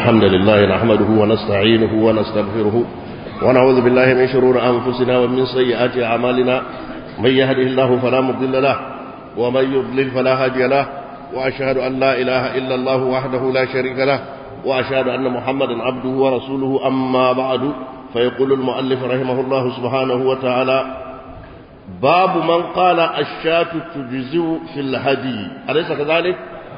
الحمد لله نحمده ونستعينه ونستغفره ونعوذ بالله من شرور أنفسنا ومن سيئات أعمالنا من يهده الله فلا مضل له ومن يضلل فلا هادي له وأشهد أن لا إله إلا الله وحده لا شريك له وأشهد أن محمدا عبده ورسوله أما بعد فيقول المؤلف رحمه الله سبحانه وتعالى باب من قال الشاة تجزئ في الهدي أليس كذلك؟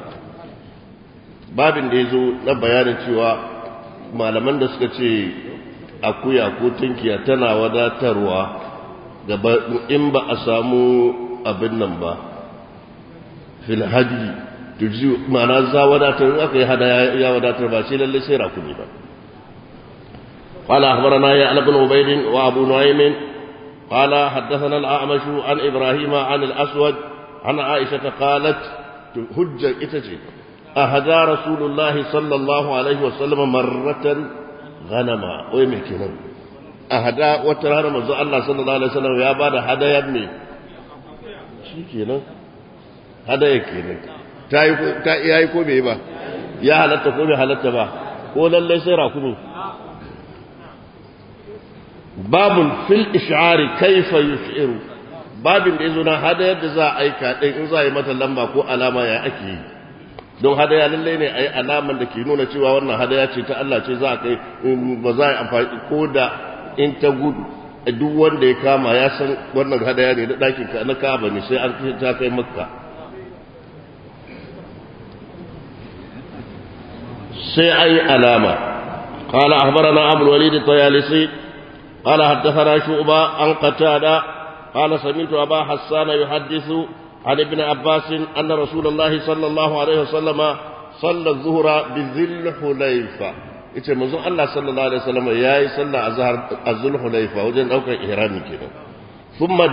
babin da ya zo na bayanin cewa malaman da suka ce akuya ko tunkiya tana wadatarwa in ba a samu abin nan ba fil hadi tuji ma'ana za wadatar in aka yi hada ya wadatar ba sai lalle sai rakumi ba qala akhbarana ya ibn ubayd wa abu nu'aym qala haddathana al-a'mash an ibrahim an al-aswad an aisha qalat hujja ita ce أهدى رسول الله صلى الله عليه وسلم مرة غنما ويمي كنا أهدى وترانا مزو الله صلى الله عليه وسلم يا بعد هدايا ابني شي كنا هدايا كنا تاي كو بي با يا حلت كو بي حلت با ko lalle sai rakumi babun fil ish'ari kayfa yush'iru babin da yazo na hadayar da za a aika din in za a yi mata lamba ko alama ya ake yi don hadaya lalle ne a yi alaman da ke nuna cewa wannan hadaya ce ta Allah ce za a kai ba za a yi amfani ko da in ta gudu duk wanda ya kama ya san wannan hadaya ne da ɗakin ka na kaba ne sai an ta kai makka sai a yi alama قال أخبرنا أبو الوليد الطيالسي قال حدثنا شعبة عن قتادة قال سمعت أبا حسان يحدث عن ابن عباس أن رسول الله صلى الله عليه وسلم صلى الظهر بذي الحليفة ita manzon Allah sallallahu alaihi wasallam yayi sallah azhar azul hulayfa wajen daukar ihrami kenan thumma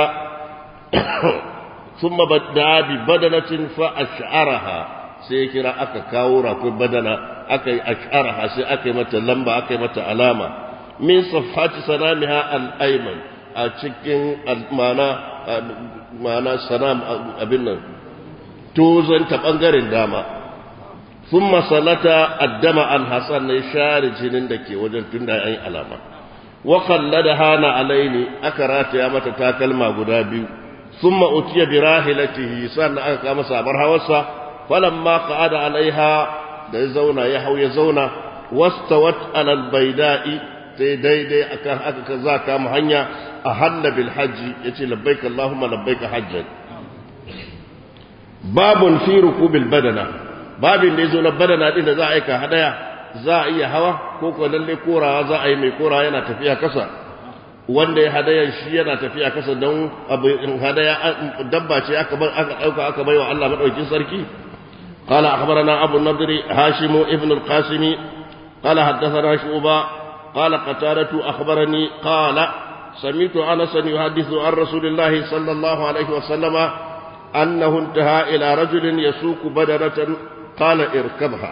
da'a bi badanatin fa ash'araha sai kira aka kawo rakun badana aka yi ash'araha sai aka yi mata lamba aka yi mata alama min safhati sanamiha al-ayman a cikin ma'ana sanam abin nan tozon ta bangaren dama sun masalata addama al-hassan na share jinin da ke wajen tun da yan alama wa da hana alaini aka rataya mata takalma guda biyu sun ma'utiya bi rahilatihi sannan aka kama sabar hawarsa falamma qa'ada alaiha da ya zauna ya hau ya zauna wastawat alal baida'i sai daidai akan aka za kama hanya ahalla bil hajji yace labbaik allahumma labbaik hajjan babun fi rukubil badana babin da yazo na badana din da za a aika hadaya za a iya hawa ko ko lalle korawa za a yi mai korawa yana tafiya kasa wanda ya hadaya shi yana tafiya kasa don abin hadaya dabba ce aka dauka aka baiwa Allah madaukakin sarki قال أخبرنا أبو النضر هاشم ابن القاسم قال حدثنا شعبة قال قتادة أخبرني قال سمعت أنسا يحدث عن رسول الله صلى الله عليه وسلم أنه انتهى إلى رجل يسوق بدنة قال اركبها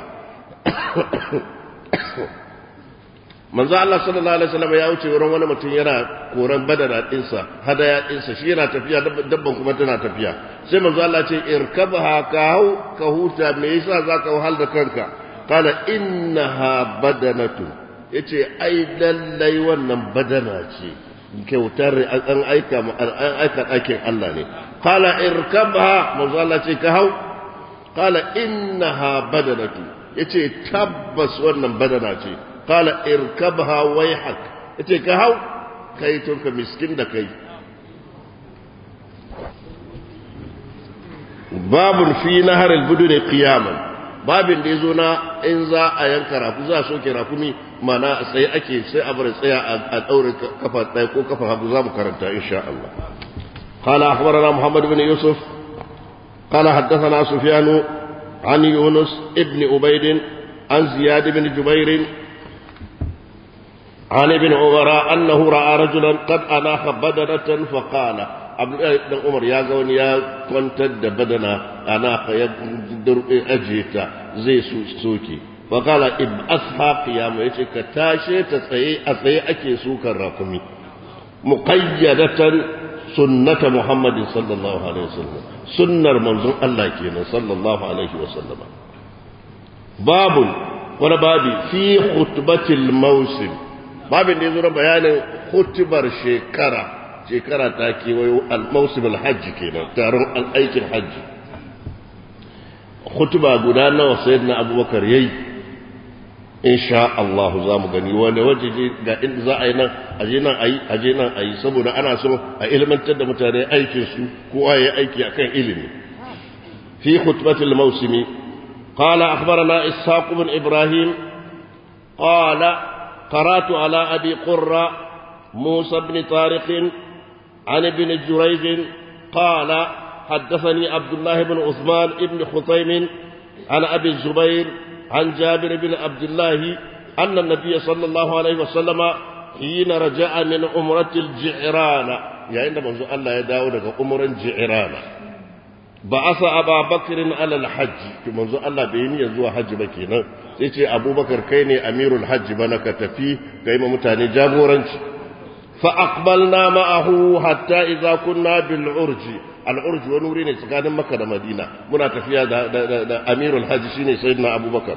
من ذا الله صلى الله عليه وسلم ya wuce wurin wani mutum yana koran badana dinsa hadaya dinsa shi yana tafiya dabban kuma tana tafiya sai manzo Allah ce irkabha ka huta me yasa zaka wahal da kanka qala innaha badanatu yace ai lallai wannan badana ce kyautar an aika ɗakin Allah ne qala irkabha manzo Allah ce ka hau qala innaha badanatu yace tabbas wannan badana ce qala irkabha wayhak yace ka hau kai tunka miskin da kai babun fi nahar al-budun qiyaman babin da yazo na in za a yanka rafu za a soke rafumi mana sai ake sai a bar tsaya a daure kafa ɗaya ko kafa hagu za mu karanta insha Allah qala akhbarana muhammad ibn yusuf qala haddathana sufyan an yunus ibn ubayd an ziyad ibn jubair an ibn umar annahu ra'a rajulan qad anaha badanatan fa qala abdullahi dan umar ya ga wani ya kwantar da badana ana ya ajiyeta zai soke fa qala ib'asha qiyam yace ka tashe ta tsaye a tsaye ake sukar rakumi muqayyadatan sunnata muhammadin sallallahu alaihi wasallam sunnar manzon Allah kenan sallallahu alaihi wasallam babun wani babi fi khutbatil mausim, babin da ya zo bayanin khutbar shekara ta kewayo al-mausim al-hajji kenan, taron aikin hajji. khutba guda nawa sayyidina abubakar yayi, insha Allah za mu gani wanda waje ga inda za a yi nan aje nan ayi saboda ana so a ilmantar da mutane aikin su kowa yayi aiki akan ilimi. fi khutbatil mawsimi qala akhbarana ishaq ibn ibrahim qala qara'tu ala abi qurra musa ibn tariq an ibn jurayj qala حدثني عبد الله بن عثمان بن خثيم عن أبي الزبير عن جابر بن عبد الله أن النبي صلى الله عليه وسلم حين رجع من عمرة الجعران يعني منذ الله يداود عمر الجعران بعث أبا بكر على الحج منذ الله بيني يزوى حج بكينا سيتي أبو بكر كيني أمير الحج بنك تفي كيما متاني جابورنج فأقبلنا معه حتى إذا كنا بالعرج العرج ونورين سكان مكة مدينة منا تفيا دا أمير الحج شيني سيدنا أبو بكر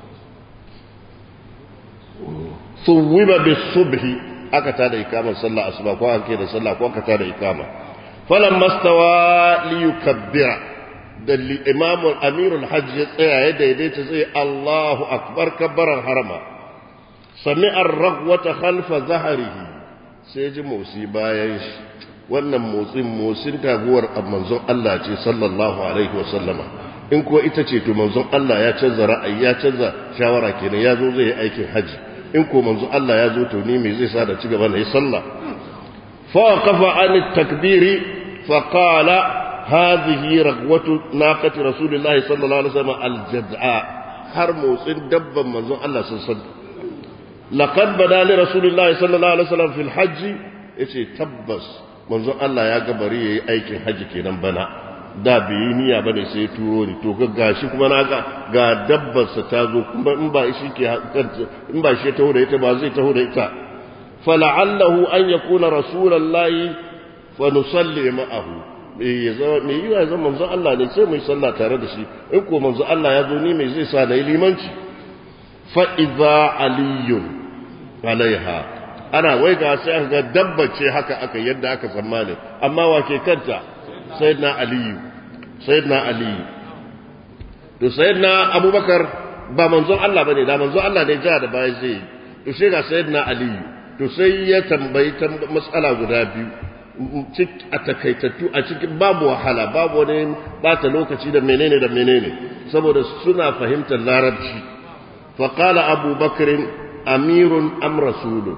ثوب بالصبح أكتاد إقامة صلى أصبح وأكيد صلى وأكتاد إقامة فلما استوى ليكبر دل إمام أمير الحج يدي الله أكبر كبر الحرم سمع الرغوة خلف ظهره سيجي موسيبا ينش wannan motsin taguwar manzon Allah ce sallallahu alaihi wasallama in kuwa ita ce to manzon Allah ya canza ra'ayi ya canza shawara kenan ya zo zai yi aikin haji in ko manzon Allah ya zo to ni me zai sa da ci gaba na yi sallah fa qafa an takbiri fa qala hadhihi ragwatu naqati rasulillah sallallahu alaihi wasallam aljad'a har motsin dabban manzon Allah sallallahu alaihi wasallam laqad bada li rasulillah sallallahu alaihi wasallam fil hajji yace tabbas manzon Allah ya ga bari yayi aikin haji kenan bana da bai niyya bane sai turo ni to gashi kuma na ga dabbar sa ta zo kuma in ba shi ke in ba shi taho da ita ba zai taho da ita fala'allahu an yakuna rasulullahi fa nusalli ma'ahu me yiwa zan manzon Allah ne sai mu yi sallah tare da shi in ko manzon Allah ya zo ni me zai sa na yi limanci fa idza aliyun alaiha ana wai ga sai aka ga dabbace haka aka yadda aka tsammani amma wake kanta sayyidina ali to sayyidina abubakar ba manzon Allah bane da manzon Allah ne ja da baya zai to sai ga sayyidina ali to sai ya tambayi mas'ala guda biyu a takaitattu a cikin babu wahala babu wani bata lokaci da menene saboda suna fahimtar larabci fa qala abubakar amirun am rasulun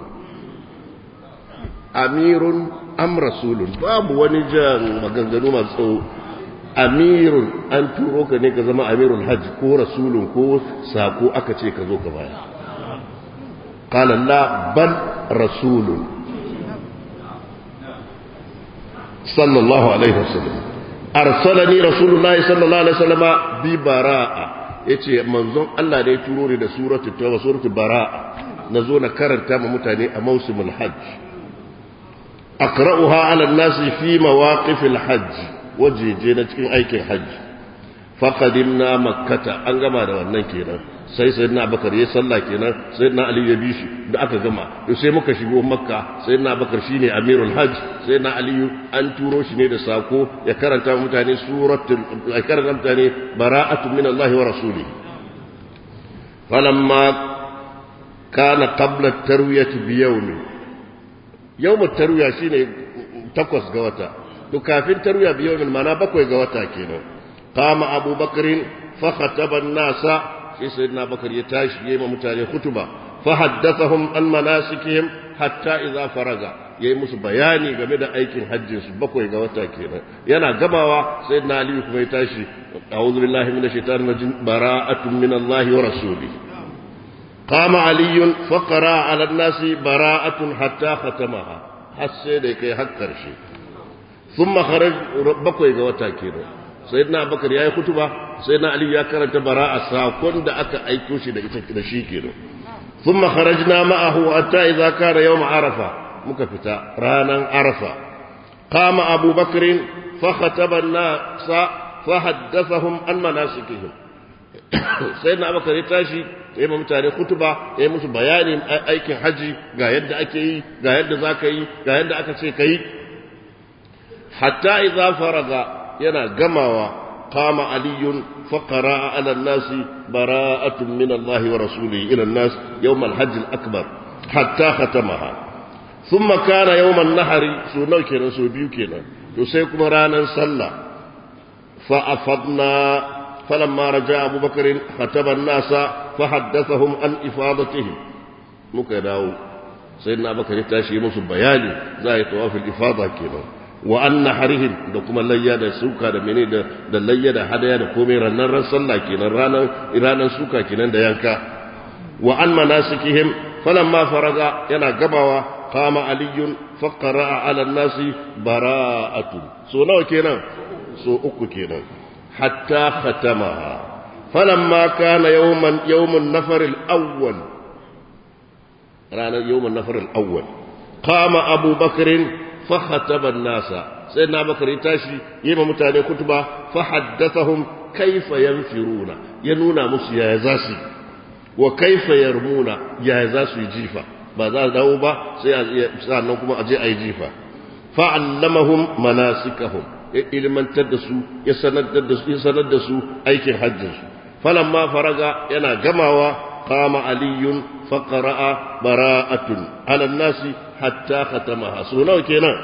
amirun am rasulun babu wani jan maganganu masu amirun an turo ka ne ka zama amirul hajj ko rasulun ko sako aka ce ka zo ka baya qala la bal rasulun sallallahu alaihi wasallam arsalani rasulullahi sallallahu alaihi wasallam bi bara'a yace manzon Allah ne ya turo ni da suratul tauba suratul bara'a nazo na karanta ma mutane a mausimul hajj أقرأها على الناس في مواقف الحج وجيجينا cikin aikin hajji فقدمنا مكة an gama da wannan kenan sai sayyidina Abubakar ya salla kenan sayyidina Ali ya bi shi da aka gama to sai muka shigo Makka sayyidina Abubakar shine amirul hajj sayyidina Ali an turo shi ne da sako ya karanta mutane bara'atu min Allah wa rasulih falamma kana qabla at-tarwiyah bi yawmin yawmut tarwiya shine 8 ga wata to kafin tarwiya bi yawmin mana 7 ga wata kenan qama abubakar fa khataba an-nasa sai sayyidina bakar ya tashi yayin mutane khutba fa haddathahum an manasikihim hatta idza faraga yayi musu bayani game da aikin hajjin su 7 ga wata kenan yana gamawa sayyidina ali kuma ya tashi a'udhu billahi minash shaitanir rajim bara'atun minallahi wa rasulihi قام علي فقرأ على الناس براءة حتى ختمها حسيت كي حكر شيء ثم خرج بقي غوتا كيرو سيدنا بكر ياي خطبه سيدنا علي يا كرنت براءة ساكون da aka aiko shi da ita da shi kenan ثم خرجنا معه حتى إذا كان يوم عرفة muka fita ranan arafa قام أبو بكر فخطب الناس فحدثهم عن مناسكهم سيدنا أبو بكر يتاشي ya yi mutane kutuba ya yi musu bayanin aikin haji ga yadda ake yi ga yadda za ka yi ga yadda aka ce ka yi hatta idza faraga yana gamawa qama aliyun faqara ala an-nas bara'atun min Allah wa rasulihi ila an-nas yawm al-hajj al-akbar hatta khatamaha thumma kana yawm an-nahr sunan kenan so biyu kenan to sai kuma ranan sallah fa afadna falamma raja Abu Bakr khataba an-nas fa haddathahum an ifadatihim muka dawo sayyidina Abubakar ya tashi musu bayani za yi tawafil ifada kenan wa anna harihim da kuma layya da suka da mene da layya da hadaya da komai ranar ran sallah kenan ranar suka kenan da yanka wa an manasikihim falamma faraga yana gabawa qama aliyun faqara ala an-nasi bara'atun so nawa kenan so uku kenan hatta khatamaha falamma kana yawmun nafar al-awwal ranar yawmun nafar al-awwal qama Abu Bakr فخطب الناس سيدنا بكر يتاشي يما متاني كتبا فحدثهم كيف ينفرون ينونا مسي يا يزاسي وكيف يرمون يا يزاسي جيفا بعد دوبا سيانن كما اجي اي جيفا فعلمهم مناسكهم ilman taddasu ya sanar da su aikin hajjinsu falamma faraga yana gamawa qama aliyun faqara'a bara'atun ala nasi hatta khatamaha so nawa kenan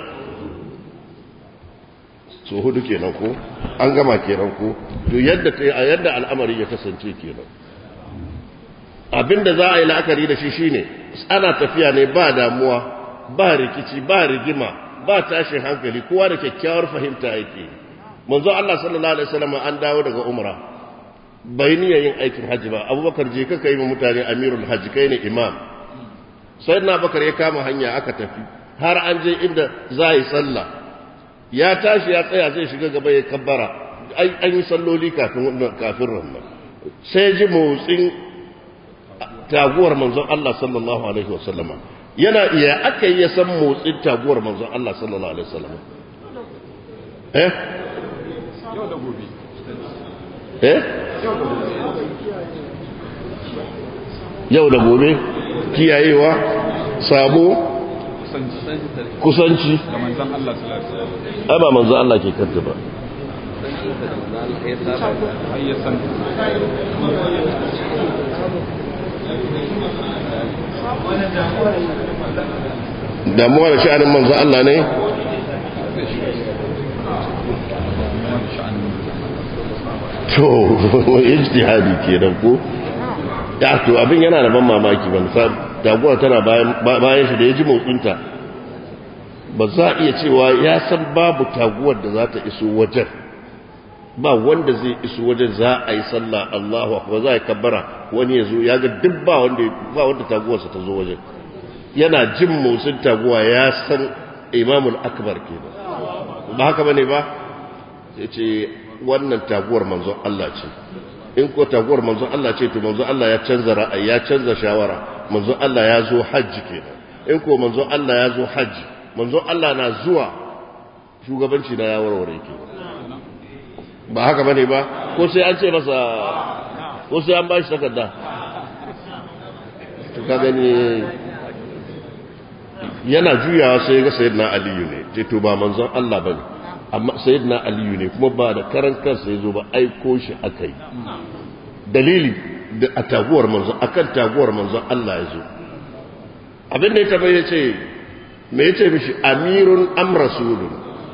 so hudu kenan ko an gama kenan ko to yadda al'amari ya kasance kenan abinda za a yi la'akari da shi shine ana tafiya ne ba damuwa ba rikici ba rigima ba tashin hankali kowa da kyakkyawar fahimta yake manzo Allah sallallahu alaihi wasallam an dawo daga umra bai niyyar yin aikin hajji ba Abubakar je ka kai mutane amirul hajji kai ne imam sayyidina Abubakar ya kama hanya aka tafi har an je inda za a yi sallah ya tashi ya tsaya zai shiga gaba ya kabbara an yi salloli kafin rannan sai ji motsin taguwar manzon Allah sallallahu alaihi wasallama yana iya aka yi ya san motsin taguwar manzon Allah sallallahu alaihi wasallama yau da gobe yau da gobe kiyayewa sabo kusanci ga manzon Allah sallallahu alaihi wasallam ai ba manzon Allah ke kanta ba damuwa da sha'anin manzon Allah ne to ijtihadi kenan ko ya to abin yana da ban mamaki ban sa taguwa tana bayan shi da ya ji motsinta ba za a iya cewa ya san babu taguwar da za ta iso wajen ba wanda zai iso wajen za a yi sallah Allahu akbar za a yi kabbara wani ya zo ya ga duk ba wanda taguwarsa ta zo wajen yana jin motsin taguwa ya san imamul akbar kenan ba haka bane ba sai ce wannan taguwar manzon Allah ce in ko taguwar manzon Allah ce to manzon Allah ya canza ra'ayi ya canza shawara manzon Allah ya zo hajji kenan in ko manzon Allah ya zo hajji manzon Allah na zuwa shugabanci na ya warware ke ba haka bane ba ko sai an ce masa ko sai an ba shi takarda to ka gani yana juyawa sai ga sayyidina Aliyu ne ce to ba manzon Allah bane amma sayyidina Aliyu ne kuma ba da karan kansa yazo ba aiko shi akai dalili da a taguwar manzon akan taguwar manzon Allah yazo abin da ya tabbaye ce me yace mishi amirun am rasulun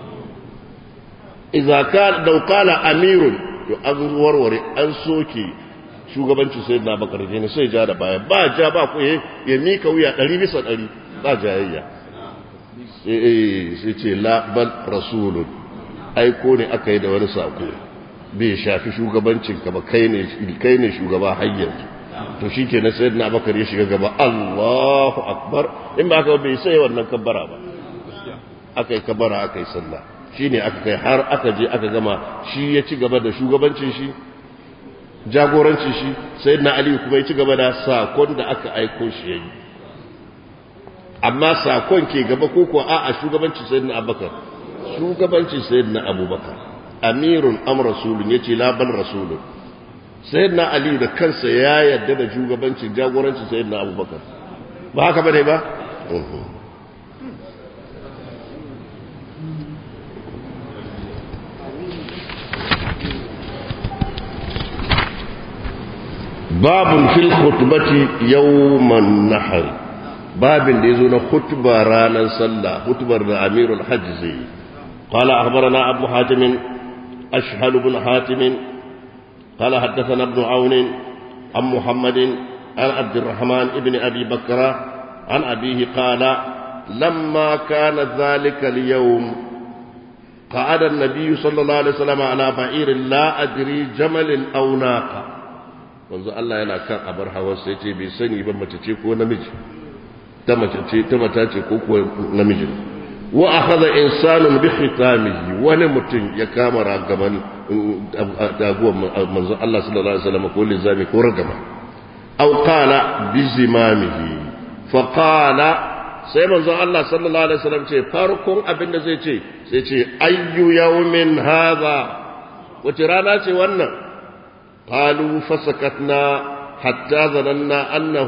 idza kana law qala amirun to an warware an soke shugabanci sayyidina Bakar ne sai ja da baya ba ja ba ku ya mika wuya 100% ba jayayya sai ce la bal rasulun aiko ne aka yi da wani sako bai shafi shugabancinka ba kai ne shugaba har yanzu to shi ke na sayyidina Abubakar ya shiga gaba Allahu akbar in ba aka bai sai wannan kabbara ba aka yi kabbara aka yi sallah shi ne aka kai har aka je aka gama shi ya ci gaba da shugabancin shi jagorancin shi sayyidina Ali kuma ya ci gaba da sakon da aka aiko shi yayi amma sakon ke gaba ko kuwa a'a shugabancin sayyidina Abubakar shugabancin sayyidina Abubakar amirun am rasulun yace la bal rasulun sayyidina Ali da kansa ya yarda da shugabancin jagorancin sayyidina Abubakar ba haka bane ba babun fil khutbati yawman nahr babin da yazo na khutba ranar sallah khutbar da amirul hajj zai qala akhbarana abu hatim ashhal ibn hatim qala hadathana ibn aun am muhammad an abd الرحمن ibn abi bakra an abihi qala lamma kana dhalika al-yawm قعد النبي صلى الله عليه وسلم على بعير لا أدري جمل أو ناقة manzo Allah yana kan abar hawan sai ce bai sani ba mace ce ko namiji ta mace ce ta mata ce ko kuwa namiji wa akhadha insanun bi khitamihi wani mutum ya kama ragaman daguwan manzo Allah sallallahu alaihi wasallam ko lizami ko ragama aw qala bi zimamihi fa qala sai manzo Allah sallallahu alaihi wasallam ce farkon abin da zai ce sai ce ayyu yawmin hadha wace rana ce wannan قالوا فسكتنا حتى ظننا أنه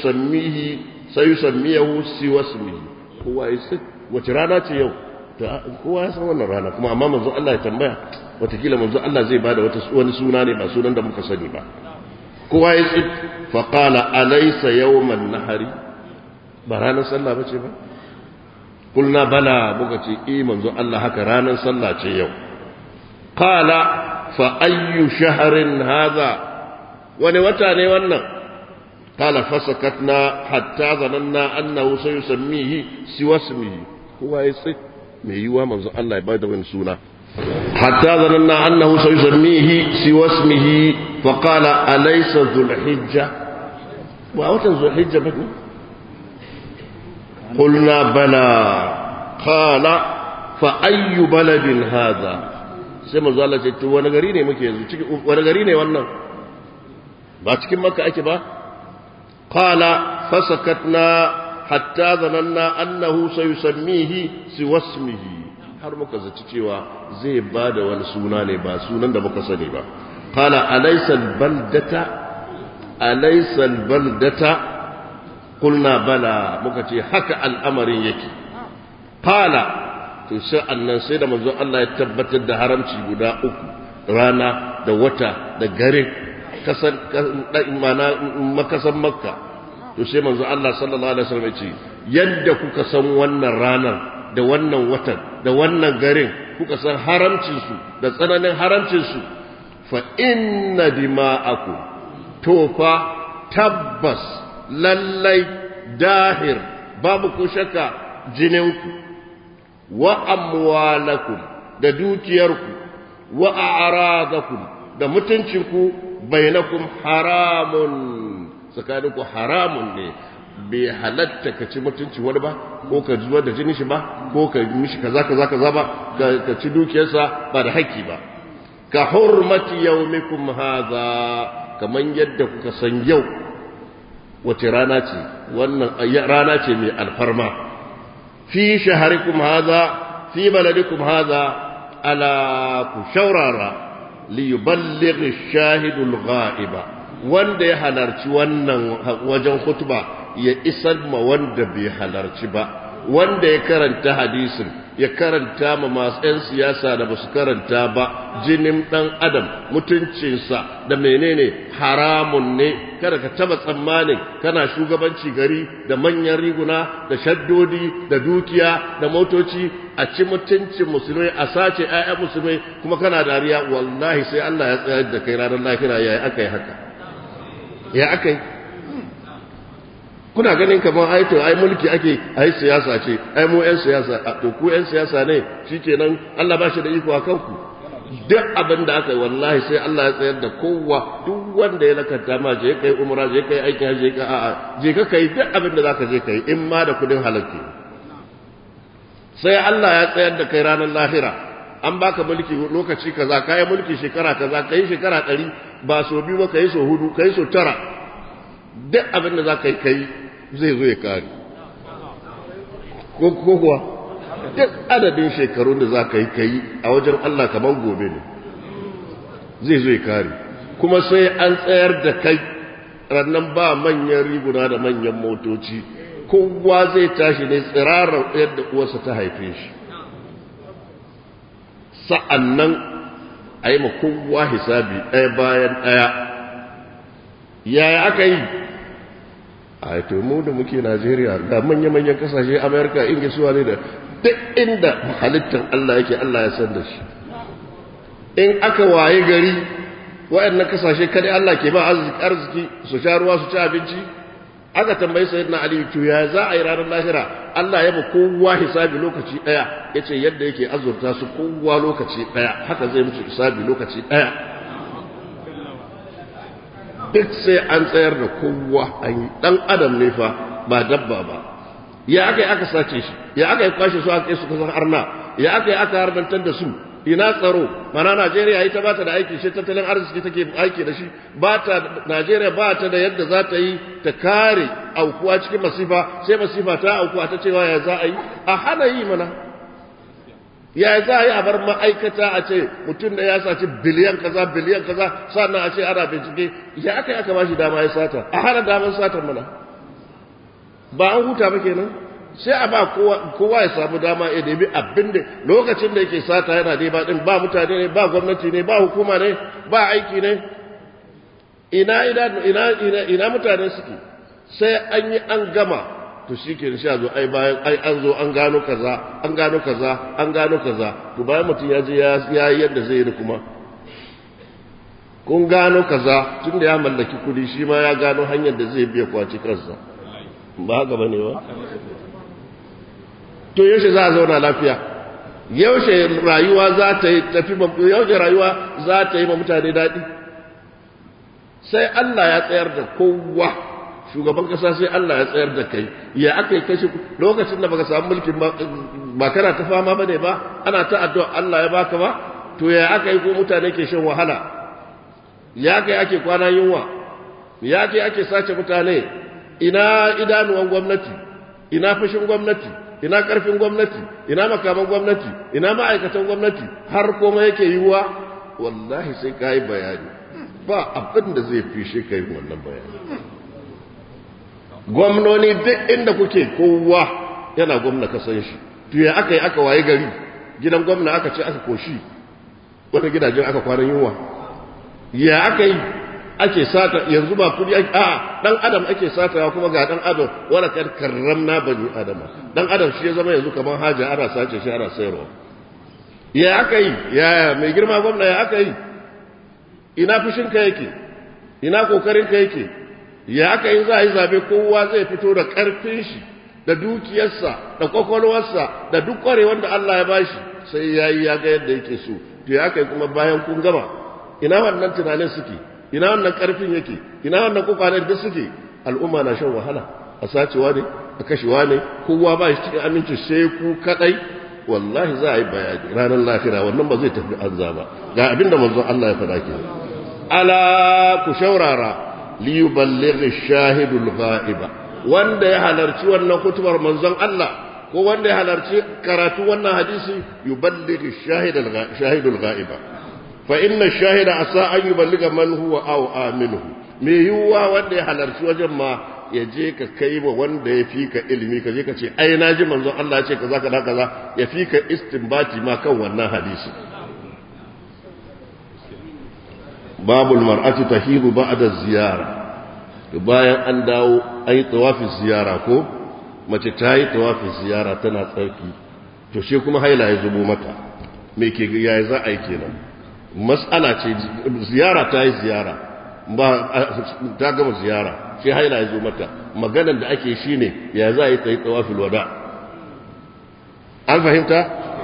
سيسميه سوى اسمه هو يسك وترانا يوم هو يسمى wannan rana kuma amma manzo Allah ya tambaya watakila manzo Allah zai bada wani suna ne ba sunan da muka sani ba kowa ya tsit fa qala alaysa yawman nahari ba ranar sallah bace ba kulna bala muka ce manzo Allah haka ranar sallah ce yau qala فأي شهر هذا ونوتاني ونا قال فسكتنا حتى ظننا أنه سيسميه سوى اسمه هو يسك ميوا منذ الله يبادر من سونا حتى ظننا أنه سيسميه سوى اسمه فقال أليس ذو الحجة وأوتن ذو الحجة بكم قلنا بلى قال فأي بلد هذا sai manzo Allah ce to wani gari ne muke yanzu cikin wani gari ne wannan ba cikin makka ake ba qala fasakatna hatta zananna annahu sayusammihi siwasmihi har muka zaci cewa zai bada wani suna ne ba sunan da muka sani ba qala alaysa albaldata qulna bala muka ce haka al'amarin yake qala to sa'an nan sai da manzon Allah ya tabbatar da haramci guda uku rana da wata da garin kasan makasan makka to sai manzon Allah sallallahu alaihi wasallam ya ce yadda kuka san wannan ranar da wannan watan da wannan garin kuka san haramcin su da tsananin haramcin su fa inna dima'akum to fa tabbas lallai dahir babu ko shakka jininku wa amwalakum da dukiyarku wa a'radakum da mutuncinku bainakum haramun tsakaninku haramun ne bai halatta ka ci mutunci wani ba ko ka zuwa da jini shi ba ko ka mishi kaza ba ka ci dukiyarsa ba da haƙƙi ba ka hurmati yawmikum hadha kaman yadda kuka san yau wace rana ce wannan rana ce mai alfarma في شهركم هذا في بلدكم هذا ألا كشورارا ليبلغ الشاهد الغائب wanda ya halarci wannan wajen khutba ya isar ma wanda bai halarci ba wanda ya karanta hadisin ya karanta ma masu 'yan siyasa da basu karanta ba jinin dan adam mutuncinsa da menene haramun ne kada ka taba tsammanin kana shugabanci gari da manyan riguna da shaddodi da dukiya da motoci a ci mutuncin musulmai a sace 'ya'yan musulmai kuma kana dariya wallahi sai Allah ya tsayar da kai ranar lahira yayi akai haka ya akai kuna ganin kamar ai mulki ake ai siyasa ce ai mu ƴan siyasa to ku ƴan siyasa ne shikenan Allah ba shi da iko akan ku duk abin da aka yi wallahi sai Allah ya tsayar da kowa duk wanda ya lakanta ma je kai umra je kai aikin haji ka a'a je ka kai duk abin da zaka je kai in ma da kudin halakki sai Allah ya tsayar da kai ranar lahira an baka mulki lokaci kaza kai mulki shekara kaza kai shekara 100 ba so biyu ba kai so hudu kai so tara duk abin da zaka yi kai zai zo ya kare ko kuwa duk adadin shekarun da za ka yi a wajen Allah kamar gobe ne zai zo ya kare kuma sai an tsayar da kai rannan ba manyan riguna da manyan motoci kowa zai tashi ne tsirarar yadda uwarsa ta haife shi sa'annan a yi ma kowa hisabi ɗaya bayan ɗaya yaya aka yi a to mu da muke Najeriya ga manya-manyan kasashe Amerika Ingisuwa ne da duk inda halittar Allah yake Allah ya san da shi in aka waye gari waɗannan kasashe kada Allah ke ba arziki su sha ruwa su ci abinci aka tambayi sayyidina Ali to ya za a yi ranar lahira Allah ya ba kowa hisabi lokaci daya yace yadda yake azurta su kowa lokaci daya haka zai musu hisabi lokaci daya duk sai an tsayar da kowa an dan adam ne fa ba dabba ba ya aka yi aka sace shi ya aka yi kwashe su aka kai su kasar arna ya aka yi aka hardantar da su ina tsaro mana Najeriya ita ba ta da aiki shi tattalin arziki take aiki da shi Najeriya ba ta da yadda za ta yi ta kare aukuwa cikin masifa sai masifa ta aukuwa ta cewa ya za a yi a hana yi mana ya za a yi a bar ma'aikata a ce mutum da ya saci biliyan kaza sannan a ce ana bincike ya aka yi aka ba shi dama ya sata a hana damar satar mana ba an huta ba kenan sai a ba kowa ya samu dama ya nemi abin da lokacin da yake sata yana dai ba din ba mutane ne ba gwamnati ne ba hukuma ne ba aiki ne ina mutane suke sai an yi an gama to shi ke sha zo ai bayan ai an zo an gano kaza to bayan mutum ya je ya yi yadda zai yi kuma kun gano kaza tun da ya mallaki kudi shi ma ya gano hanyar da zai biya kwaci kansa ba haka bane ba to yaushe za a zauna lafiya yaushe rayuwa za ta yi tafi yaushe rayuwa za ta yi ma mutane daɗi sai Allah ya tsayar da kowa shugaban kasa sai Allah ya tsayar da kai ya aka yi kashi lokacin da baka samu mulkin ba kana ta fama bane ba ana ta addu'a Allah ya baka ba to ya aka yi ko mutane ke shan wahala ya kai ake kwana yunwa ya kai ake sace mutane ina idanuwan gwamnati ina fashin gwamnati ina karfin gwamnati ina makaman gwamnati ina ma'aikatan gwamnati har komai yake yiwuwa wallahi sai kai bayani ba abin da zai fishe kai wannan bayani gwamnoni duk inda kuke kowa yana gwamna kasan shi to ya aka yi aka waye gari gidan gwamna aka ce aka koshi wata gidajen aka kwana yunwa ya aka yi ake sata yanzu ba kudi dan adam ake satawa kuma ga dan adam wala kan karramna bani adama dan adam shi ya zama yanzu kaman haja ana sace shi ana sayarwa ya aka yi ya mai girma gwamna ya aka yi ina fushin ka yake ina kokarin ka yake ya aka yi za a yi zabe kowa zai fito da karfin shi da dukiyarsa da kwakwalwarsa da duk kwarewar da Allah ya bashi sai yayi ya ga yadda yake so to ya aka yi kuma bayan kun gama ina wannan tunanin suke ina wannan karfin yake ina wannan kokarin da suke al'umma na shan wahala a sacewa ne a kashewa ne kowa ba shi cikin aminci sai ku kadai wallahi za a yi bayani ranar lahira wannan ba zai tafi anza ba ga abinda manzon Allah ya faɗa ke ala ku shaurara li yuballighi shahidul ghaiba wanda ya halarci wannan kutubar manzon Allah ko wanda ya halarci karatu wannan hadisi yuballighi shahidul ghaiba fa inna shahida asa an yuballiga man huwa aw aminuhu me yuwa wanda ya halarci wajen ma ya je ka kai wa wanda ya fi ka ilimi ka je ka ce ai naji manzon Allah ya ce kaza kaza ya fi ka istinbati ma kan wannan hadisi babul mar'ati tahidu ba'da ziyara bayan an dawo ai tawafi ziyara ko mace ta yi tawafi ziyara tana tsarki to she kuma haila ya zubo mata me ke yaya za a yi kenan mas'ala ce ziyara ta yi ziyara ba ta gama ziyara shi haila ya zo mata maganar da ake shi ne ya za a yi ta yi tsawafil wada an fahimta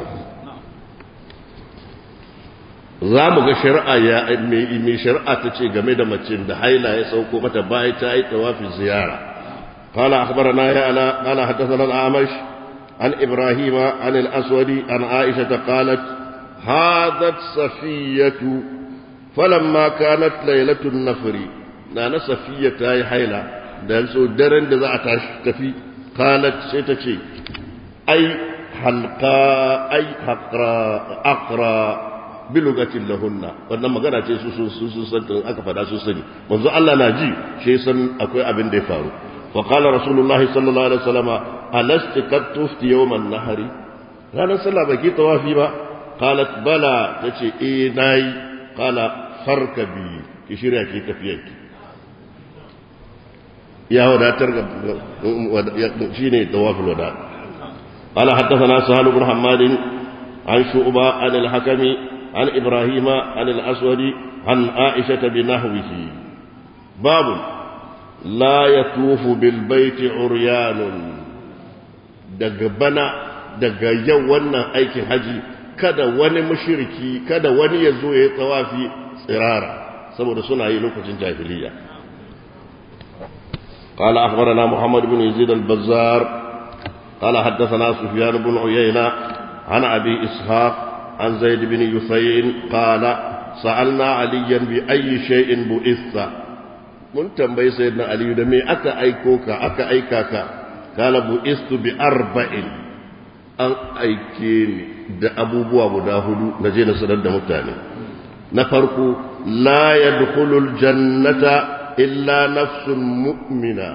za mu ga shari'a ya mai shari'a ta ce game da mace da haila ya sauko mata bayan ta yi tsawafil ziyara قال أخبرنا يعلى قال حدثنا الأعمش عن إبراهيم عن الأسود عن عائشة قالت هذا صفية فلما كانت ليلة النفر نانا صفية تاي حيلة دانسو درن دزا تفي قالت سيتشي أي حلقاء أي حقراء أقراء bilugatin lahunna wannan magana ce su san aka fada su sani manzo Allah na ji shi san akwai abin da ya faru wa qala rasulullahi sallallahu alaihi wasallama alasti qad tufti yawman nahari ranar sallah baki tawafi ba qalat bala tace nayi qala farkabi ki shirya ki tafiyarki ya wadatar ga shine tawaful wada qala haddathana sahal ibn hammad an shu'ba an al-hakami عن إبراهيم عن الأسود عن عائشة بنحوه باب لا يطوف بالبيت عريان دغبنا daga yau wannan aikin haji kada wani mushriki kada wani ya zo ya tawafi tsirara saboda suna yi lokacin jahiliya قال أخبرنا محمد بن يزيد البزار قال حدثنا سفيان بن عيينة عن أبي إسحاق عن زيد بن يسين قال سألنا عليا بأي شيء بؤثت من تنبي سيدنا علي دمي أكا أيكوكا أكا أيكاكا قال بؤثت بأربع أن أيكيني دا أبو بواب داهدو نجينا سند متاني نفرق لا يدخل الجنة إلا نفس مؤمنة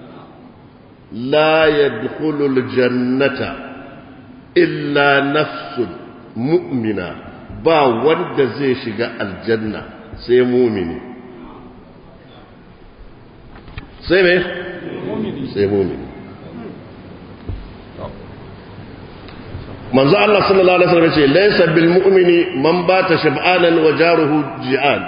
لا يدخل الجنة إلا نفس mu'mina ba wanda zai shiga aljanna sai mumini sai me sai mumini manzo Allah sallallahu alaihi wasallam ce laysa bil mu'mini man bata shab'anan wa jaruhu ji'an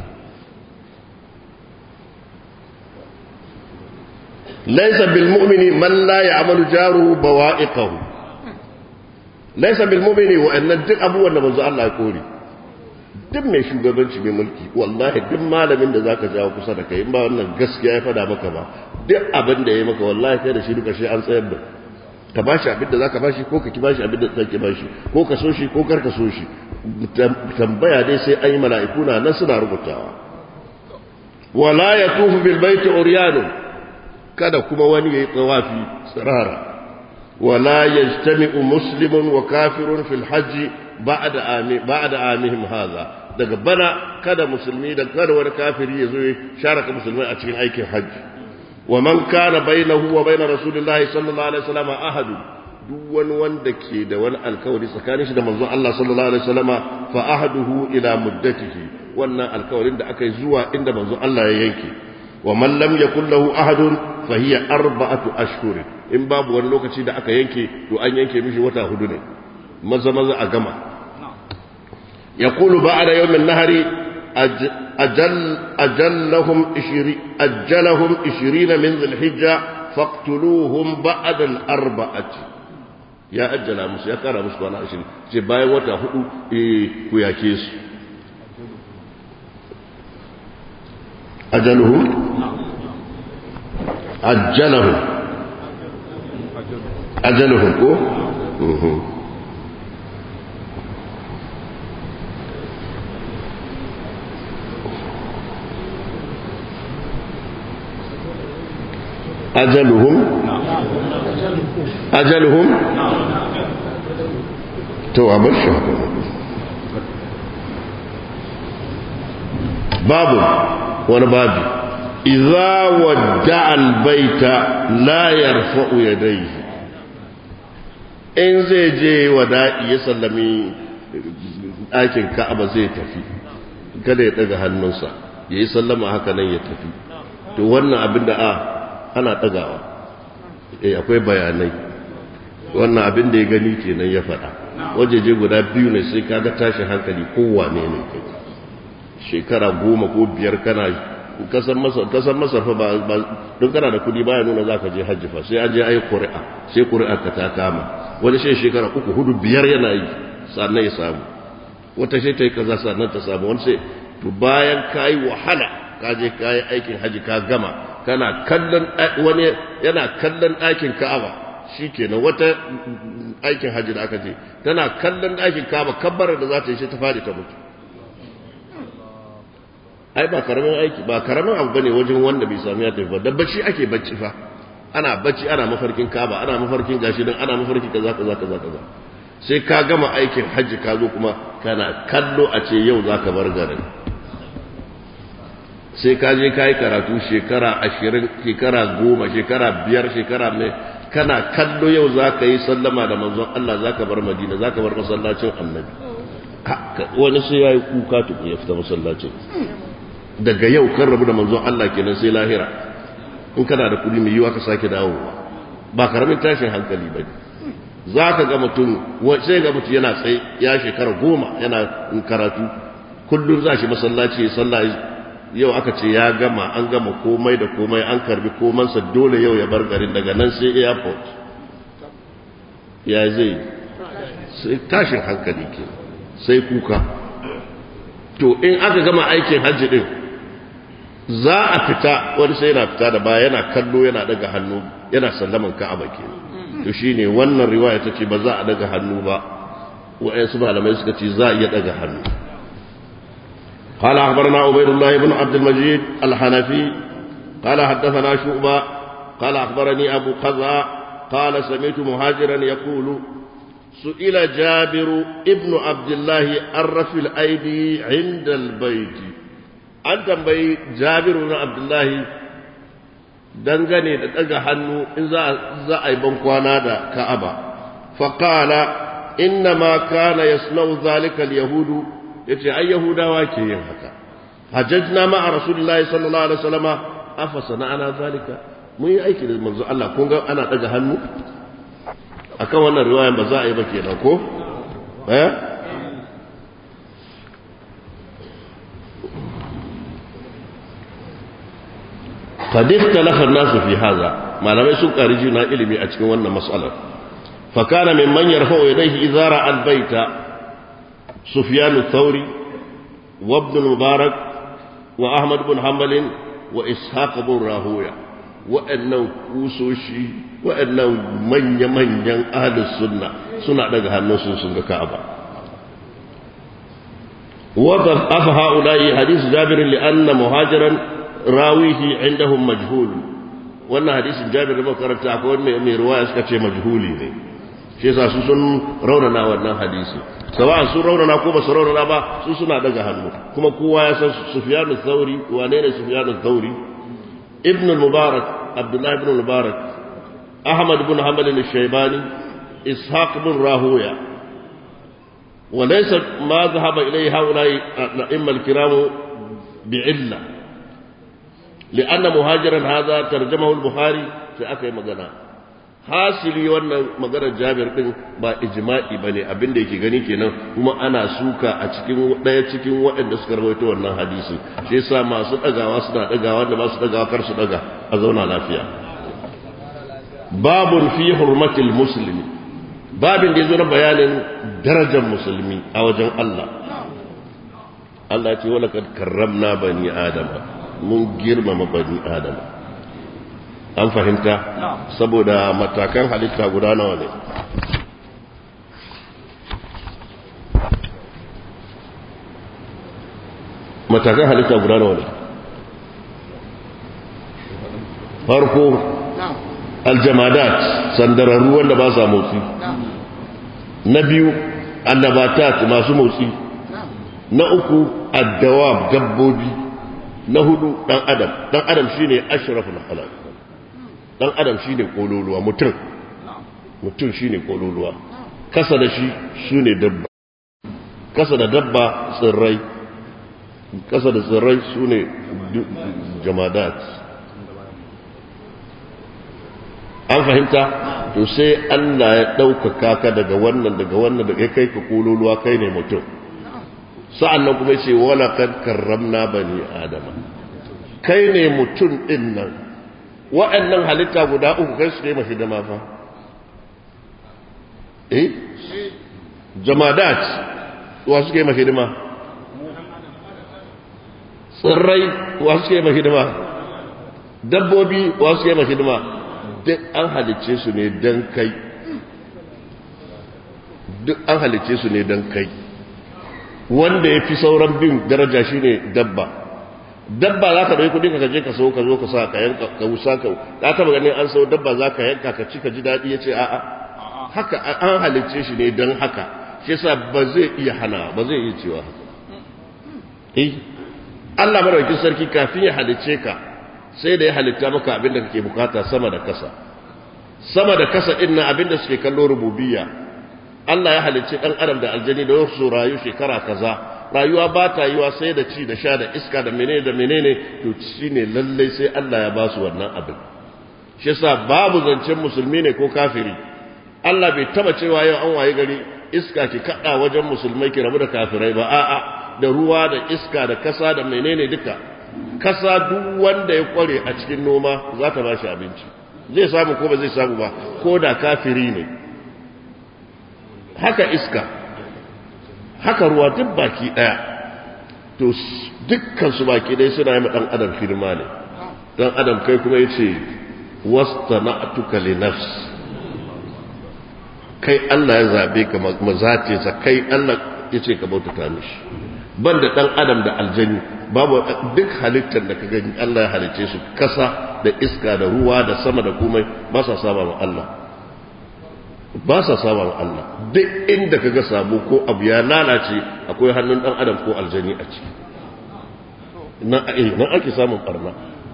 laysa bil mu'mini man la ya'malu jaruhu bawa'iqahu laisa bil mu'mini wa annan duk abubuwan da manzo Allah ya kore duk mai shugabanci mai mulki wallahi duk malamin da zaka jawo kusa da kai in ba wannan gaskiya ya fada maka ba duk abin da yayi maka wallahi kai da shi duka shi an tsayar da ka bashi abin da zaka bashi ko ka ki bashi abin da zaka bashi ko ka so shi ko kar ka so shi tambaya dai sai ayi mala'iku na nan suna rubutawa wala yatufu bil baiti uryanu kada kuma wani yayi tawafi tsirara ولا يجتمع مسلم وكافر في الحج بعد عامهم هذا daga bana kada musulmi da kada wani kafiri ya zo sharaka musulmai a cikin aikin hajji wa man kana bainahu wa bain rasulillahi sallallahu alaihi wasallam ahadu duk wani wanda ke da wani alkawari tsakanin shi da manzon Allah sallallahu alaihi wasallam fa ahaduhu ila muddatihi wannan alkawarin da aka yi zuwa inda manzon Allah ya yanke wa man lam yakul lahu ahadun fa hiya arba'atu ashhur in babu wani lokaci da aka yanke to an yanke mishi wata hudu ne maza a gama yaqulu ba'da yawm an-nahri ajjalahum 20 min dhil-hijja faqtuluhum ba'da al-arba'ati ya ajjala musu ya kara musu kwana 20 ce bayan wata hudu ku yake su ajaluhum ajaluhum ko ajaluhum to abarsha babu wani babu idza wadda'a albayta la yarfa'u yadayhi in zai je wada'i ya sallami ɗakin Ka'aba zai tafi kada ya daga hannunsa yayi sallama haka nan ya tafi to wannan abinda ana dagawa akwai bayanai wannan abin da ya gani kenan ya faɗa wajeje guda biyu ne sai kaga tashi hankali kowane ne kai shekara 10 ko 5 kana kasar masar fa ba don kana da kudi baya nuna zaka je hajji fa sai an je ayi ƙuri'a sai ƙuri'a ka ta kama wani shi shekara 3 4 5 yana yi sannan ya samu wata shi ta yi kaza sannan ta samu wani sai to bayan kai wahala ka je kai aikin hajji ka gama kana kallon wani yana kallon ɗakin Ka'aba shikenan wata aikin hajji da aka je tana kallon ɗakin Ka'aba kabbara da za ta yi shi ta fadi ta mutu ai ba karamin aiki ba karamin abu bane wajen wanda bai sami ya tafi ba da bacci ake bacci fa ana bacci ana mafarkin Ka'aba ana mafarkin gashi dan ana mafarkin kaza sai ka gama aikin hajji ka zo kuma kana kallo a ce yau za ka bar garin sai ka je ka yi karatu shekara 20 shekara 10 shekara 5 shekara mai kana kallo yau za ka yi sallama da manzon Allah za ka bar madina za ka bar masallacin annabi wani sai ya yi kuka tuku ya fita masallacin daga yau kan rabu da manzon Allah kenan sai lahira in kana da kudi mai yiwa ka sake dawowa ba karamin tashin hankali ba za ka ga mutum sai ga mutum yana tsaye ya shekara 10 yana karatu kullum za shi masallaci ya sallah yau aka ce ya gama an gama komai da komai an karbi komansa dole yau ya bar garin daga nan sai airport ya zai sai tashin hankali ke sai kuka to in aka gama aikin hajji din za a fita wani sai yana fita da baya yana kallo yana daga hannu yana sallaman ka'aba ke to shine wannan riwaya tace ba za a daga hannu ba wa'ansu malamai suka ce za a iya daga hannu قال أخبرنا عبيد الله بن عبد المجيد الحنفي قال حدثنا شعبة قال أخبرني أبو قزع قال سمعت مهاجرا يقول سئل جابر ابن عبد الله الرفي الأيدي عند البيت أنت بي جابر بن عبد الله dangane da daga hannu in za a yi bankwana da Ka'aba faqala inna ma kana yasna'u zalika al-yahudu yace ai yahudawa ke yin haka hajjajna ma'a rasulullahi sallallahu alaihi wasallama afa sana'ana zalika mun yi aiki da manzo Allah kun ga ana daga hannu akan wannan riwayan ba za a yi ba kenan ko قد اختلف الناس في هذا ما لم يسوق رجلنا علمي a cikin wannan mas'alar فكان ممن يرفع يديه إذا رأى البيت سفيان الثوري وابن المبارك وأحمد بن حنبل وإسحاق بن راهوية وأنه كوسوشي وأنه من أهل السنة سنة لها النص سنة كعبة وضف هؤلاء حديث جابر لأن مهاجرا راويه عندهم مجهول وأن حديث جابر لما قرأت أقول من رواية سكتش مجهولي shi yasa su sun raunana wannan hadisi sawa sun raunana ko ba su raunana ba su suna daga hannu kuma kowa ya san Sufyan al-Thawri wane ne Sufyan al-Thawri ibn al-Mubarak Abdullah ibn al-Mubarak Ahmad ibn Hanbal al-Shaybani Ishaq ibn Rahuya وليس ما ذهب إليه هؤلاء الأئمة الكرام بعلة لأن مهاجرا هذا ترجمه البخاري في أكي مغنى hasili wannan maganar Jabir din ba ijma'i bane abinda yake gani kenan kuma ana suka a cikin daya cikin waɗanda suka rawaito wannan hadisi shi yasa masu dagawa suna dagawa da masu dagawa kar su daga a zauna lafiya babun fi hurmatil muslimi babin da yazo na bayanin darajar musulmi a wajen Allah Allah ya ce wala kad karramna bani adama mun girmama bani adama an fahimta saboda matakan halitta guda nawa ne matakan halitta guda nawa ne farko aljamadat sandararru wanda ba sa motsi na biyu annabatat masu motsi na uku addawab dabbobi na hudu dan adam shine ashraful khalaq dan adam shine kololuwa mutum shine kololuwa kasa da shi shine dabba kasa da dabba tsirrai kasa da tsirrai sune jamadat an fahimta to sai Allah ya ɗaukaka ka daga wannan daga kai ka kololuwa kai ne mutum sa'annan kuma yace wala kad karramna bani adama kai ne mutum din nan wa'annan halitta guda uku kai su kai mashi dama fa jamadat wa suke mashi dama tsirrai wa suke mashi dama dabbobi wa suke mashi dama duk an halicce su ne dan kai wanda ya fi sauran bin daraja shine dabba za ka ɗauki kudin ka je ka so ka zo ka sa ka yanka ka wusa ka taba ganin an dabba za ka yanka ka ci ka ji daɗi ya ce a'a haka an halicce shi ne don haka shi yasa ba zai iya hana ba zai iya cewa Allah madaukakin sarki kafin ya halice ka sai da ya halitta maka abin da kake bukata sama da kasa din nan abin da suke kallo rububiyya Allah ya halice dan adam da aljani da wasu rayu shekara kaza rayuwa ba ta yiwa sai da ci da sha da iska da menene to shine lalle sai Allah ya ba su wannan abin shi yasa babu zancen musulmi ne ko kafiri Allah bai taba cewa yau an waye gari iska ki kada wajen musulmai ki rabu da kafirai ba a'a da ruwa da iska da kasa da menene duka kasa duk wanda ya kware a cikin noma za ta bashi abinci zai samu ko ba zai samu ba ko da kafiri ne haka iska haka ruwa duk baki daya to dukkan su baki dai suna yi dan adam firma ne dan adam kai kuma yace wastana'tuka li nafs kai Allah ya zabe ka mazate sa kai Allah yace ka bautata mishi banda dan adam da aljani babu duk halittar da ka gani Allah ya halice su kasa da iska da ruwa da sama da komai ba sa saba ma Allah ba sa saba ma Allah duk inda kaga sabo ko abu ya lalace akwai hannun dan adam ko aljani a ciki nan ake samun barna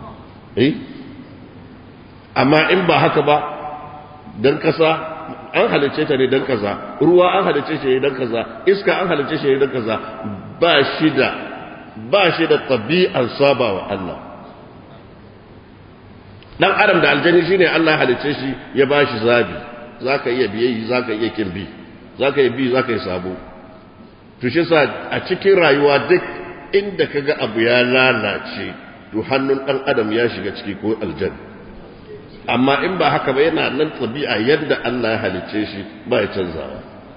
amma in ba haka ba dan kasa an halice ta ne dan kaza ruwa an halice shi ne dan kaza iska an halice shi ne dan kaza ba shi da tabi'an saba wa Allah dan adam da aljani shine Allah halice shi ya bashi zabi zaka iya biyayi zaka iya kin bi zaka iya bi zaka yi sabo to shi sa a cikin rayuwa duk inda kaga abu ya lalace to hannun dan adam ya shiga ciki ko aljanna amma in ba haka ba yana nan tabi'a yadda Allah ya halice shi ba ya canzawa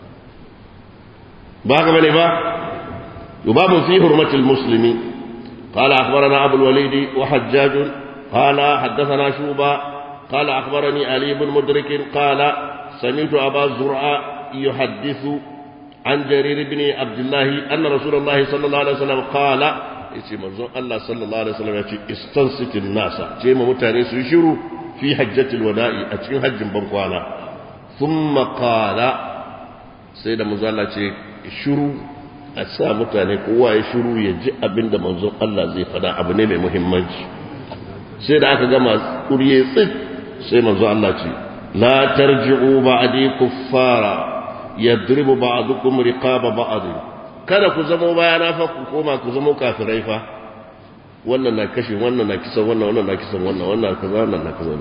ba haka bane ba يباب في حرمة المسلم قال أخبرنا أبو الوليد وحجاج قال حدثنا شوبة قال أخبرني علي بن مدرك قال سمعت أبا زرعة يحدث عن جرير بن عبد الله أن رسول الله صلى الله عليه وسلم قال الله صلى الله عليه وسلم استنصت الناس جيما متانيس يشيروا في حجة الوداع أتشين حج بنقوانا ثم قال سيدة مزالة شروع a sa mutane kowa ya shiru ya ji abin da manzon Allah zai fada abu ne mai muhimmanci sai da aka gama kuriye tsit sai manzon Allah ce la tarji'u ba'di kuffara yadribu ba'dukum riqaba ba'd kada ku zama bayana fa ku koma ku zama kafirai fa wannan na kashe wannan na kisan wannan na kisan wannan kaza wannan na kaza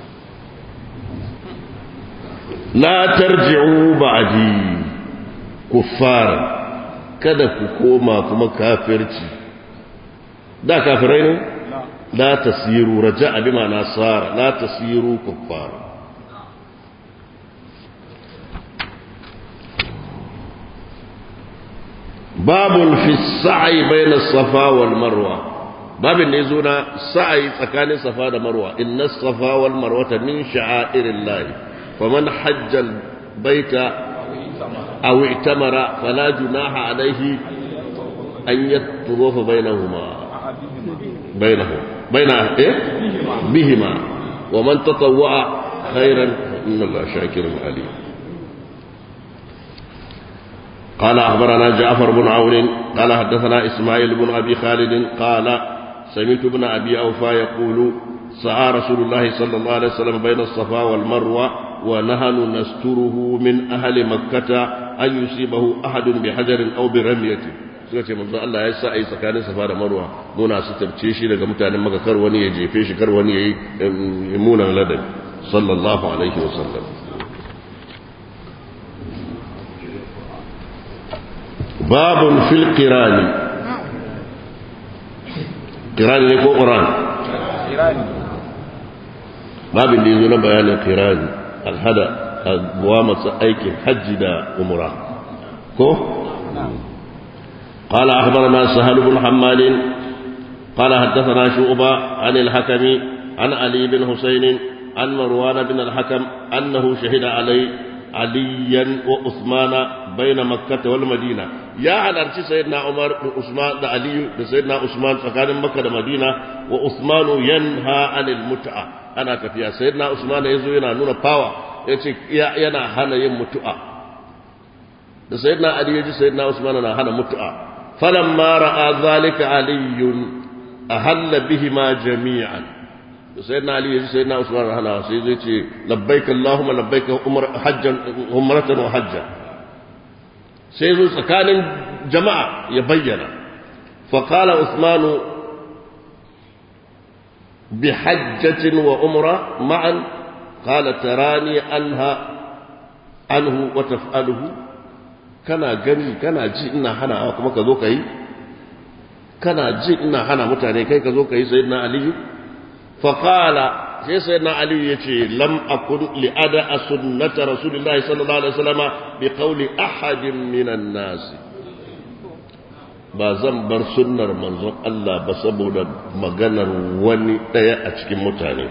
la tarji'u ba'di kuffara kada ku koma kuma kafirci da kafirai ne la tasiru raja'a bima nasara la tasiru kuffar babun fi sa'i bayna safa wal marwa babin ne zo na sa'i tsakanin safa da marwa inna safa wal marwa min sha'airillah faman hajja al baita أو اعتمر فلا جناح عليه أن يطوف بينهما بهما ومن تطوع خيرا إن الله شاكر عليم قال أخبرنا جعفر بن عون قال حدثنا إسماعيل بن أبي خالد قال سمعت ابن أبي أوفى يقول سعى رسول الله صلى الله عليه وسلم بين الصفا والمروة ونحن نستره من أهل مكة أن يصيبه أحد بحجر أو برمية suka ce manzo Allah ya sa ai tsakanin safa da marwa muna sutarce shi daga mutanen maka kar wani ya jefe shi kar wani ya yi munan ladabi sallallahu alaihi wasallam babun fil qirani ne ko quran babin da yazo na bayanin qirani alhada abuwa masu aikin hajji da umra ko قال أخبرنا سهل بن حمال قال حدثنا شعبة عن الحكم عن علي بن حسين عن مروان بن الحكم أنه شهد عليا وعثمان بين مكة والمدينة يا على سيدنا عمر بن عثمان علي سيدنا عثمان فكان مكة والمدينة وعثمان ينهى عن المتعة أنا كفيها سيدنا عثمان يزوينا نون باوى ينا هنا يمتعة da sayyidina Ali ya ji sayyidina Usman na hana mutu'a falamma ra'a zalika aliyun ahalla bihima jami'an da sayyidina Ali ya ji sayyidina Usman na hana sai zai ce labbaik Allahumma labbaik umratan wa hajjan sai zo tsakanin jama'a ya bayyana fa qala Usman bi hajjatin wa umra ma'an qala tarani anhu wa taf'aluhu kana gani kana ji ina hana kuma ka zo ka yi kana ji ina hana mutane kai ka zo ka yi sayyidina Ali fa qala sai sayyidina Ali yace lam akun li ada sunnata rasulillahi sallallahu alaihi wasallam bi qawli ahadin minan nas ba zan bar sunnar manzon Allah ba saboda maganar wani daya a cikin mutane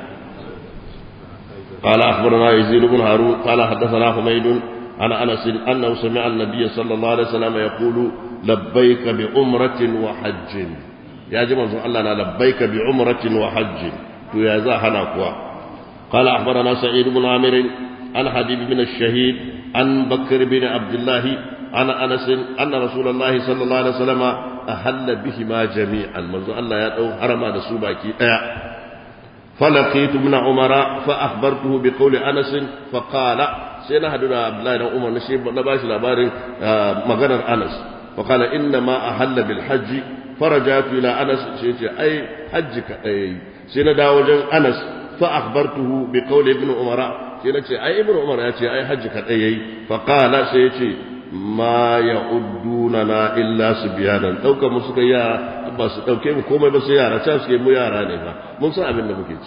قال أخبرنا يزيد بن هارون قال حدثنا حميد عن أنس أنه سمع النبي صلى الله عليه وسلم يقول لبيك بعمرة وحج يا جماعة الله لبيك بعمرة وحج يا زاهنا قوى قال أخبرنا سعيد بن عامر عن حبيب بن الشهيد عن بكر بن عبد الله عن أنس أن رسول الله صلى الله عليه وسلم أهل بهما جميعا منذ الله يدعو حرم رسوبك فلقيت ابن عمر فأخبرته بقول أنس فقال سينا حدنا عبد الله بن عمر نشيب نباش لبار مغنى أنس فقال إنما أحل بالحج فرجعت إلى أنس أي حجك أي سينا داوجا أنس فأخبرته بقول ابن عمر سينا أي ابن عمر أي حجك أي فقال سيتي ما يعدوننا إلا سبيانا أو كمسك يا بس أو كم كوما بس يارا تاس كم يارا نيفا من صعب إنه بكيت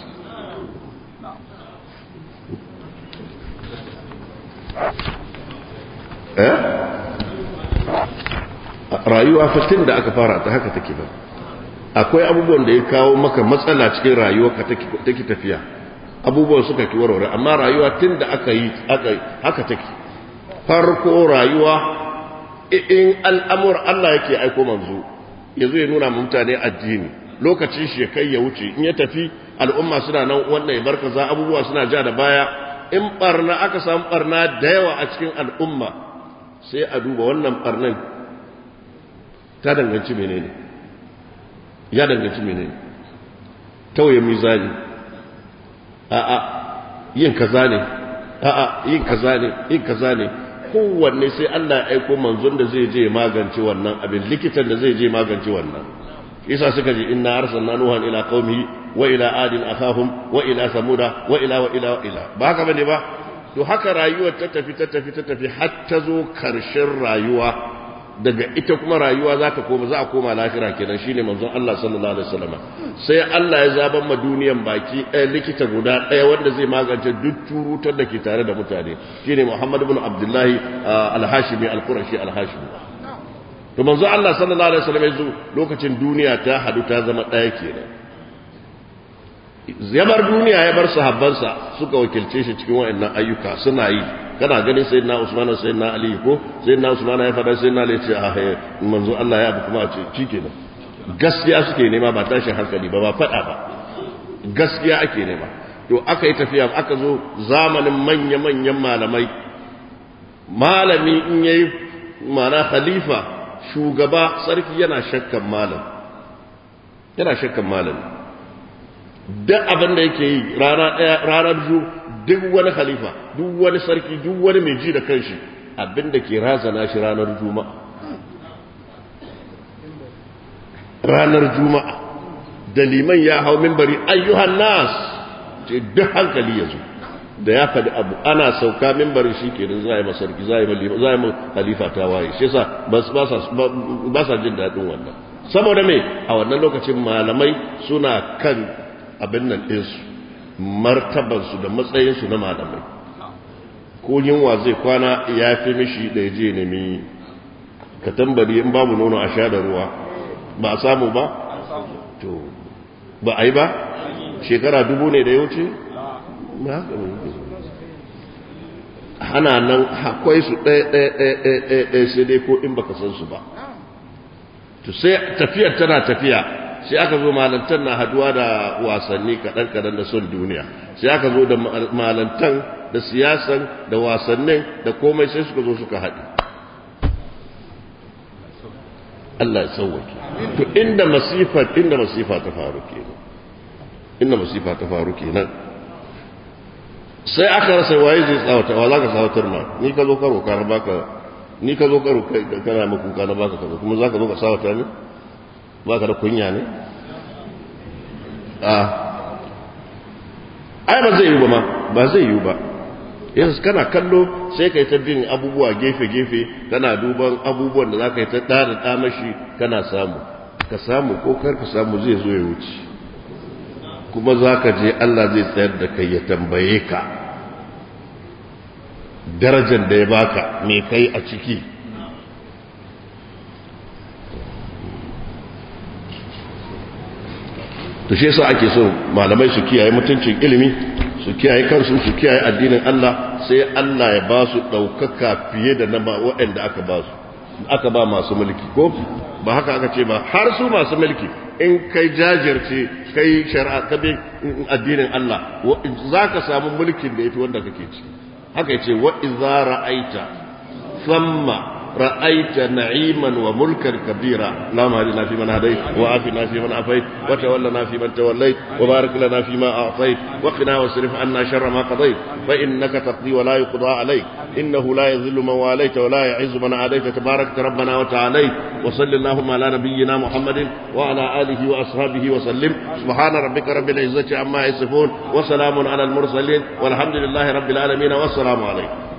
rayuwa fatin da aka fara ta haka take ba akwai abubuwan da ya kawo maka matsala cikin rayuwarka take tafiya abubuwan suka ki warware amma rayuwa tun da aka yi haka take farko rayuwa in al'amur Allah yake aiko manzo yazo ya nuna mutane addini lokacin shi kai ya wuce in ya tafi al'umma suna nan wannan ya barkaza abubuwa suna ja da baya in barna aka samu barna da yawa a cikin al'umma sai a duba wannan barnan ta danganci menene ya danganci menene tauye mizani a'a yin kaza ne a'a yin kaza ne yin kaza ne kowanne sai Allah ya aiko manzon da zai je magance wannan abin likitan da zai je magance wannan isa suka ji inna arsalna nuhan ila qaumihi wa ila adin akhahum wa ila samuda wa ila ba haka bane ba to haka rayuwar ta tafi har ta zo karshen rayuwa daga ita kuma rayuwa za a koma lahira kenan shine manzon Allah sallallahu alaihi wasallam sai Allah ya zaban ma duniyan baki ɗaya likita guda ɗaya wanda zai magance duk turutar da ke tare da mutane shine Muhammad ibn Abdullah al-Hashimi al-Qurashi al-Hashimi to manzon Allah sallallahu alaihi wasallam yazo lokacin duniya ta hadu ta zama ɗaya kenan ya bar duniya ya bar sahabbansa suka wakilce shi cikin waɗannan ayyuka suna yi kana ganin sayyidina Usman da sayyidina Ali ko sayyidina Usman ya fada sayyidina Ali ce ah manzo Allah ya abu kuma a ce shikenan gaskiya suke nema ba tashin hankali ba fada ba gaskiya ake nema to aka yi tafiya aka zo zamanin manyan malamai malami in yayi mana khalifa shugaba sarki yana shakkan malami duk abin da yake yi ranar biyu duk wani khalifa duk wani sarki duk wani mai ji da kanshi abin da ke razana shi ranar juma'a da liman ya hau minbari ayyuhan nas ce duk hankali ya zo da ya faɗi abu ana sauka minbari shi ke da za a yi masarki za a yi khalifa ta waye shi yasa ba sa jin daɗin wannan saboda me a wannan lokacin malamai suna kan abin nan ɗinsu martabansu da matsayinsu na malamai ko yunwa zai kwana ya fi mishi da ya je nemi ka tambari in babu nono a sha da ruwa ba a samu ba to ba a yi ba shekara 2000 ne da ya wuce hana nan akwai su ɗaya sai dai ko in baka san su ba to sai tafiyar tana tafiya sai aka zo malantan na haduwa da wasanni kaɗan da son duniya sai aka zo da malantan da siyasan da wasannin da komai sai suka zo suka haɗu Allah ya sauwake to inda masifa ta faru kenan sai aka rasa waye zai tsawata wa zaka tsawatar ma ni ka zo karo kana baka ni ka zo karo kana maka kuka na baka kaza kuma zaka zo ka tsawata ne baka da kunya ne ai ba zai yi ba yanzu kana kallo sai kai ta bin abubuwa gefe-gefe kana duban abubuwan da za ka yi ta ɗada mashi kana samu ka samu ko kar ka samu zai zo ya wuce kuma za ka je Allah zai tsayar da kai ya tambaye ka darajar da ya baka me kai a ciki to shi yasa ake so malamai su kiyaye mutuncin ilimi su kiyaye kansu su kiyaye addinin Allah sai Allah ya ba su ɗaukaka fiye da na waɗanda aka ba masu mulki ko ba haka aka ce ba har su masu mulki in kai jajirce kai shari'a ka bi addinin Allah za ka samu mulkin da ya fi wanda kake ci haka yace wa idza ra'aita thumma رأيت نعيما وملكا كبيرا اللهم اهدنا فيمن هديت وعافنا فيمن عافيت وتولنا فيمن توليت وبارك لنا فيما أعطيت وقنا واصرف عنا شر ما قضيت فإنك تقضي ولا يقضى عليك إنه لا يذل من واليت ولا يعز من عاديت تبارك ربنا وتعاليت وصل اللهم على نبينا محمد وعلى آله وأصحابه وسلم سبحان ربك رب العزة عما يصفون وسلام على المرسلين والحمد لله رب العالمين والسلام عليكم